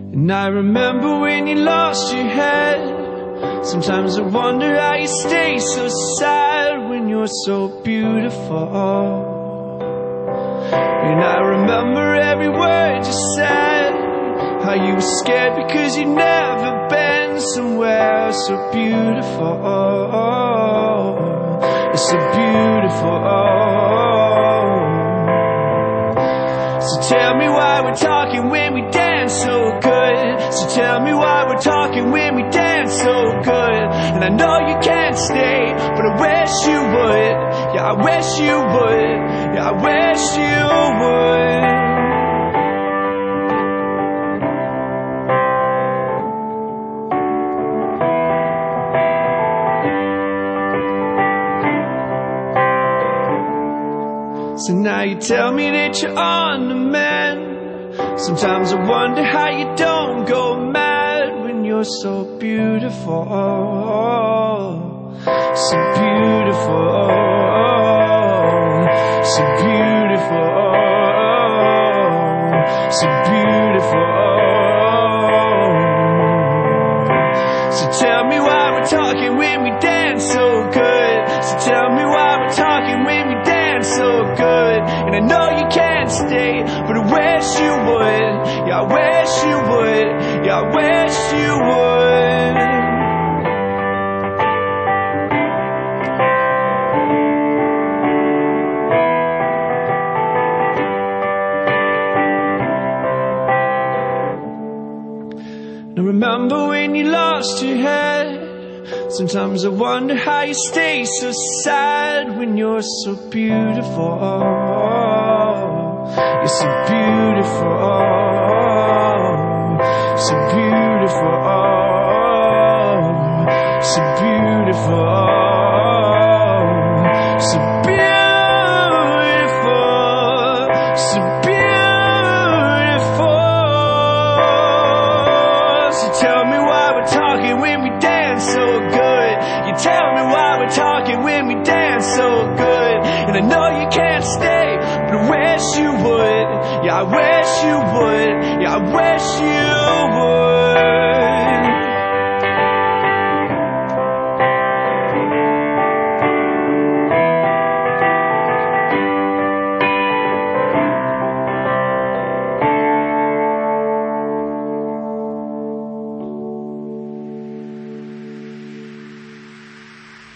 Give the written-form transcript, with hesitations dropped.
And I remember when you lost your head. Sometimes I wonder how you stay so sad when you're so beautiful. And I remember every word you said, how you were scared because you'd never been somewhere so beautiful. It's so beautiful. So tell me why we're talking when we dance so good. So tell me why we're talking when we dance so good. And I know you can't stay, but I wish you would. Yeah, I wish you would. Yeah, I wish you would. So now you tell me that you're on the mend. Sometimes I wonder how you don't go mad when you're so beautiful. So beautiful. So beautiful. So beautiful. So tell me why we're talking when we dance so good. So tell me why we're talking when we dance so good. And I know you can't stay, but I wish you would. Yeah, I wish you would. Yeah, I wish you would. I remember when you lost your head. Sometimes I wonder how you stay so sad when you're so beautiful. You're so beautiful. So beautiful. So beautiful. So beautiful. So beautiful. So tell me why we're talking when we dance so good. You tell me why we're talking when we dance so good. And I know you can't stay, but I wish you would. Yeah, I wish you would. Yeah, I wish you would.